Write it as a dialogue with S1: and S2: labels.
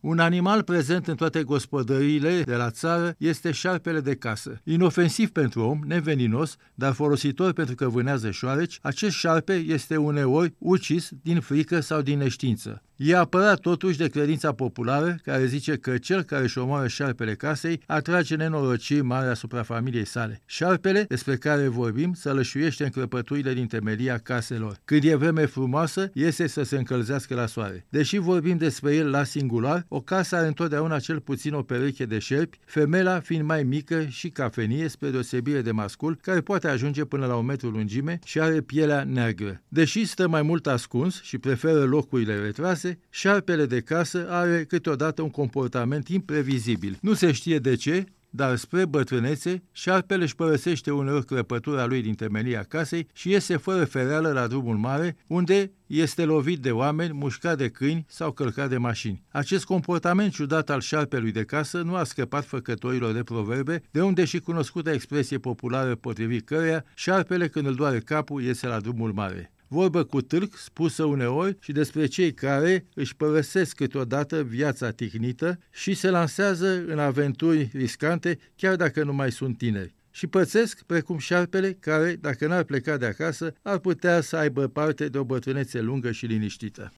S1: Un animal prezent în toate gospodăriile de la țară este șarpele de casă. Inofensiv pentru om, neveninos, dar folositor pentru că vânează șoareci, acest șarpe este uneori ucis din frică sau din neștiință. E apărat totuși de credința populară care zice că cel care își omoară șarpele casei atrage nenorociri mari asupra familiei sale. Șarpele, despre care vorbim, sălășuiește în crăpăturile din temelia caselor. Când e vreme frumoasă, iese să se încălzească la soare. Deși vorbim despre el la singular, o casă are întotdeauna cel puțin o pereche de șerpi, femela fiind mai mică și cafenie spre deosebire de mascul, care poate ajunge până la 1 metru lungime și are pielea neagră. Deși stă mai mult ascuns și preferă locurile retrase, șarpele de casă are câteodată un comportament imprevizibil. Nu se știe de ce, dar spre bătrânețe, șarpele își părăsește uneori crăpătura lui din temelia casei și iese fără fereală la drumul mare, unde este lovit de oameni, mușcat de câini sau călcat de mașini. Acest comportament ciudat al șarpelui de casă nu a scăpat făcătorilor de proverbe, de unde și cunoscuta expresie populară potrivit căreia șarpele când îl doare capul iese la drumul mare. Vorbă cu tâlc, spusă uneori și despre cei care își părăsesc câteodată viața tihnită și se lansează în aventuri riscante, chiar dacă nu mai sunt tineri. Și pățesc precum șarpele care, dacă n-ar pleca de acasă, ar putea să aibă parte de o bătrânețe lungă și liniștită.